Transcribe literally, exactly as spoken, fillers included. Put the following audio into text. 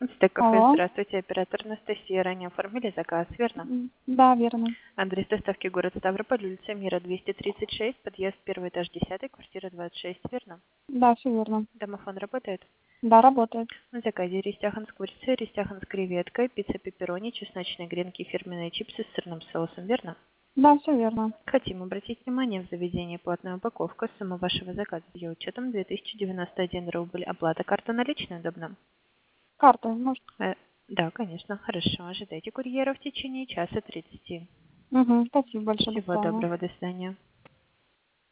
Стек кафе, Алло. здравствуйте, оператор Анастасия. Ранее оформили заказ, верно? М, Да, верно. Адрес доставки город Ставрополь, улица Мира, двести тридцать шесть, подъезд первый этаж, десятый, квартира двадцать шесть, верно? Да, все верно. Домофон работает? Да, работает. На заказе рестяхан с курицей, рестяхан с креветкой, пицца пепперони, чесночные гренки, фирменные чипсы с сырным соусом, верно? Да, все верно. Хотим обратить внимание, в заведении платная упаковка, сумма вашего заказа с ее учетом две тысячи девяносто один рубль. Оплата карта наличная удобна? Карта, может? Э, да, конечно, хорошо. Ожидайте курьера в течение часа тридцати. Угу. Спасибо большое, до Всего свидания. доброго, до свидания.